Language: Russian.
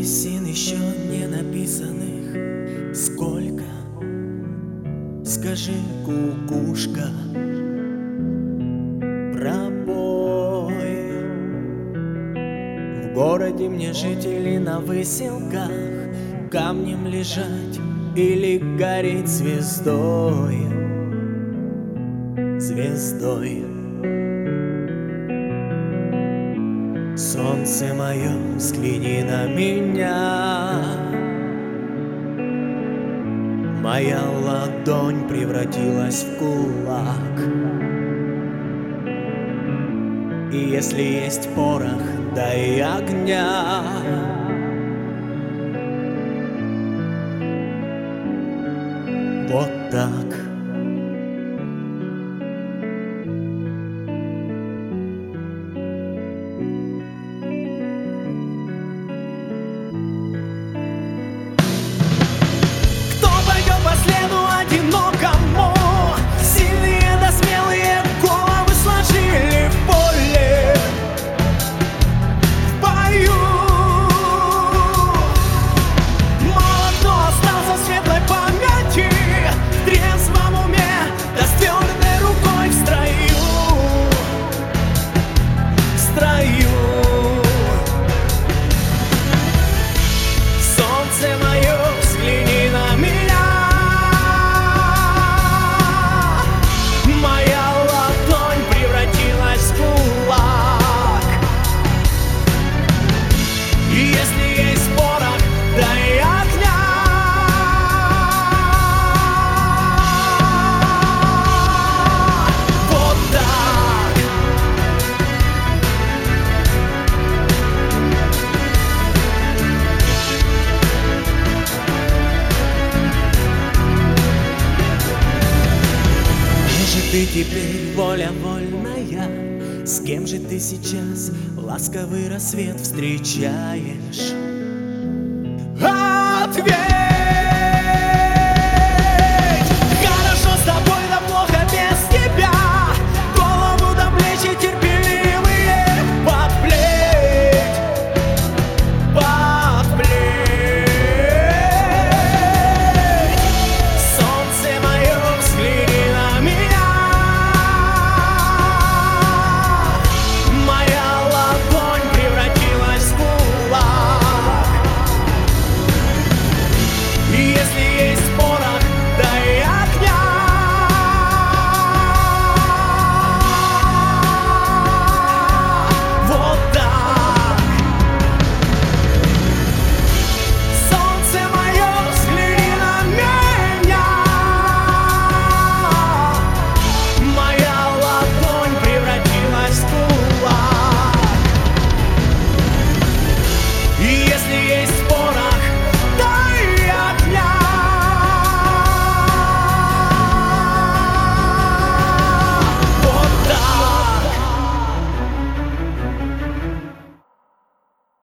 песен еще не написанных сколько? Скажи, кукушка, пробой. В городе мне жители на выселках, камнем лежать или гореть звездой. Звездой. Солнце мое, взгляни на меня. Моя ладонь превратилась в кулак. И если есть порох, дай огня. Вот так. Одинокому сильные да смелые головы сложили в поле, в бою. Мало кто остался в светлой памяти, в трезвом уме да с твердой рукой в строю. В строю. Солнце мое, взгляни на меня. Ты теперь воля вольная, с кем же ты сейчас ласковый рассвет встречаешь?